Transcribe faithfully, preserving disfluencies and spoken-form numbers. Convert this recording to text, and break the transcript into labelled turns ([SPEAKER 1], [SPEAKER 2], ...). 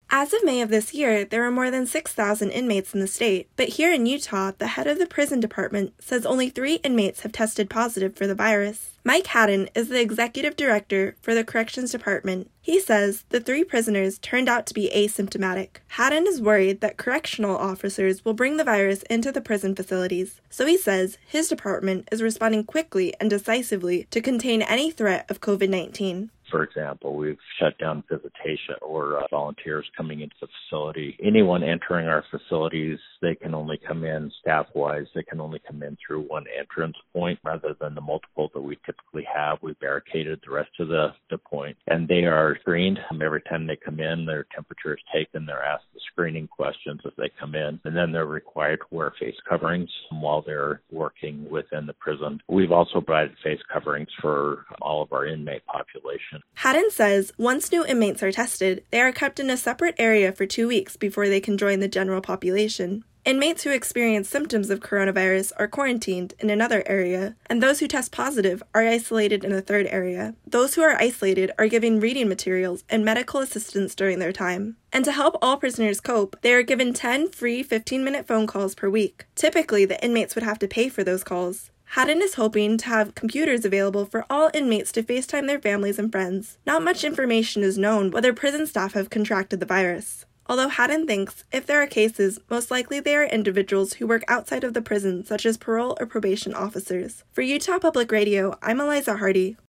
[SPEAKER 1] As of May of this year, there were more than six thousand inmates in the state, but here in Utah, the head of the prison department says only three inmates have tested positive for the virus. Mike Haddon is the executive director for the corrections department. He says the three prisoners turned out to be asymptomatic. Haddon is worried that correctional officers will bring the virus into the prison facilities, so he says his department is responding quickly and decisively to contain any threat of COVID nineteen.
[SPEAKER 2] For example, we've shut down visitation or uh, volunteers coming into the facility. Anyone entering our facilities, they can only come in staff-wise. They can only come in through one entrance point rather than the multiple that we typically have. We barricaded the rest of the, the point, and they are screened. Every time they come in, their temperature is taken. They're asked the screening questions as they come in, and then they're required to wear face coverings while they're working within the prison. We've also provided face coverings for all of our inmate population.
[SPEAKER 1] Haddon says once new inmates are tested, they are kept in a separate area for two weeks before they can join the general population. Inmates who experience symptoms of coronavirus are quarantined in another area, and those who test positive are isolated in a third area. Those who are isolated are given reading materials and medical assistance during their time. And to help all prisoners cope, they are given ten free fifteen-minute phone calls per week. Typically, the inmates would have to pay for those calls. Haddon is hoping to have computers available for all inmates to FaceTime their families and friends. Not much information is known whether prison staff have contracted the virus. Although Haddon thinks if there are cases, most likely they are individuals who work outside of the prison, such as parole or probation officers. For Utah Public Radio, I'm Eliza Hardy.